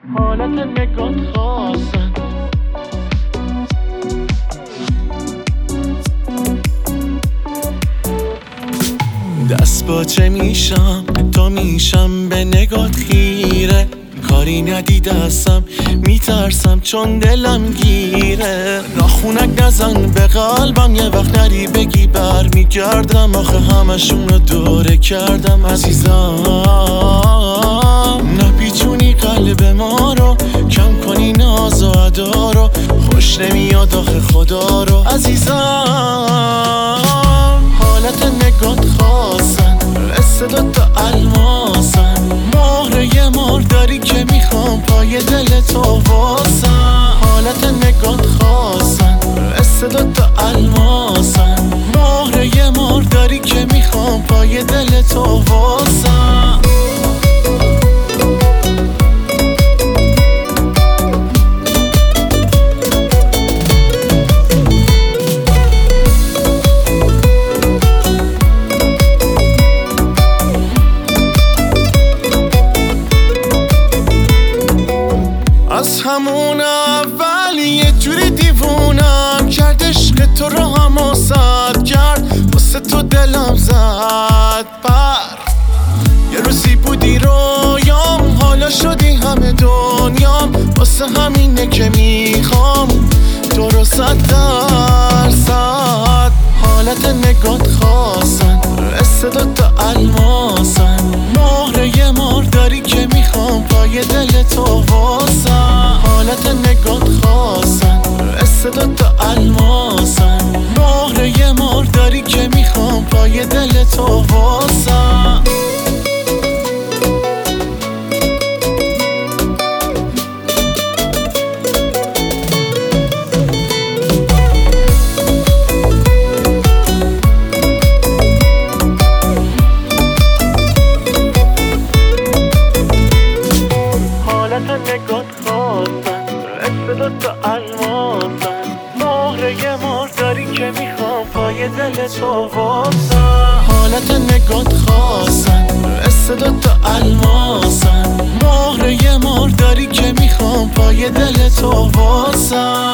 حالت نگات خواستن دست باچه میشم تا میشم به نگات خیره، کاری ندیدستم میترسم چون دلم گیره. ناخونک نزن به قلبم، یه وقت نری بگی بر میگردم، آخه همشون رو دوره کردم عزیزم. نپیچونی قلب ما رو، کم کنی ناز و ادا رو، خوش نمیاد آخه خدا رو عزیزم. حالت نگات خواستن، قصه دوتا الماسن، مهره مرداری که میخوام پای دل تو واسن. حالت نگات خواستن، قصه دوتا الماسن، مهره مرداری که میخوام پای دل تو واسن. از همون اول یه جوری دیوونم کرد، عشق تو رو حماست کرد، واسه تو دلم زد پر. یه روزی بودی رویام، حالا شدی همه دنیام، واسه همینه که میخوام تو رو 100%. حالت نگات خواستن، قصه دوتا الماسن، مهره مرداری که میخوام پای دل تو واسن. حالت نگات خواستن، قصه دوتا الماسن، مهره مرداری که میخوام پای دل تو واسن. نگات خواستن، قصه دوتا الماسن، مهره مرداری که میخوام پای دل تو واسن. حالت نگات خواستن، قصه دوتا الماسن، مهره مرداری که میخوام پای دل تو واسن.